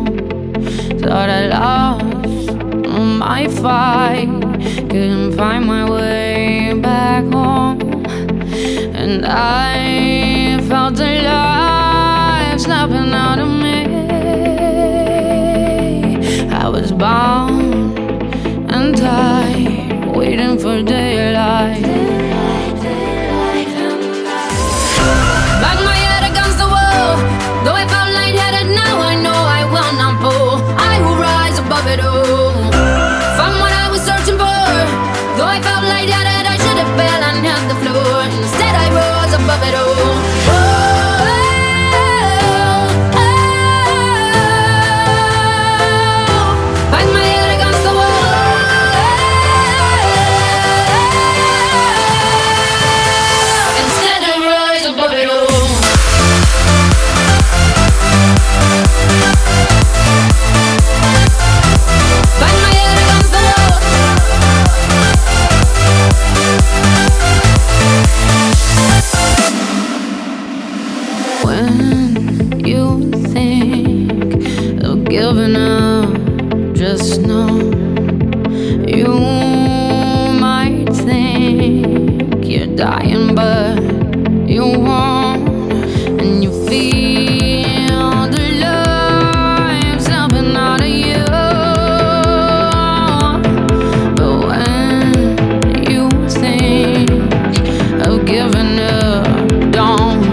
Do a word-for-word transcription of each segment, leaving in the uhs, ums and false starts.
Thought I lost my fight, couldn't find my way back home, and I felt alive snapping out of me. I was bound and tied, waiting for daylight. Bang my head against the wall, though I felt lightheaded. Now I know I will not fall. I will rise above it all. Found what I was searching for, though I felt lightheaded. I should have fell and hit the floor. Instead I rose above it all. Oh, oh, oh. Bang my head against the wall. Instead I rise above it all. When you think of giving up, just know you might think you're dying, but you won't. And you feel the life snapping out of you. But when you think of giving up, don't.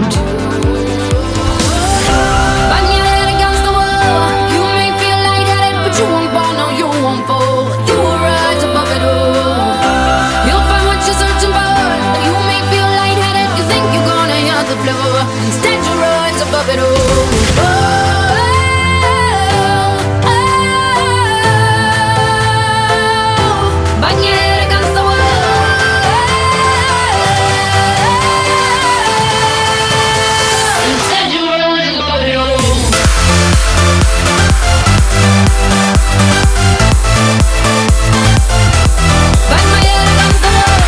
Instead you rise above it all. Oh, oh, oh. Bang your head against the wall. Instead you rise above it all. Bang my head against the wall.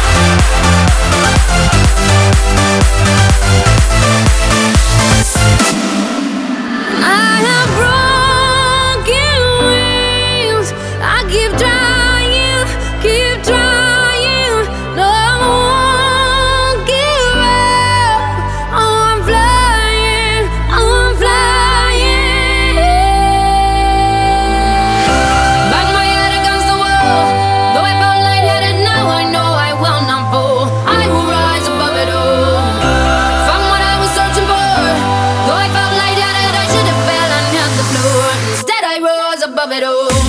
I have broken wings. I keep trying, keep trying. No, I won't give up. Oh, I'm flying, oh, I'm flying. Bang my head against the wall. Though I felt lightheaded, now I know I will not fall. I will rise above it all. Found what I was searching for. Though I felt lightheaded, I should have fell and hit the floor. Instead I rose above it all.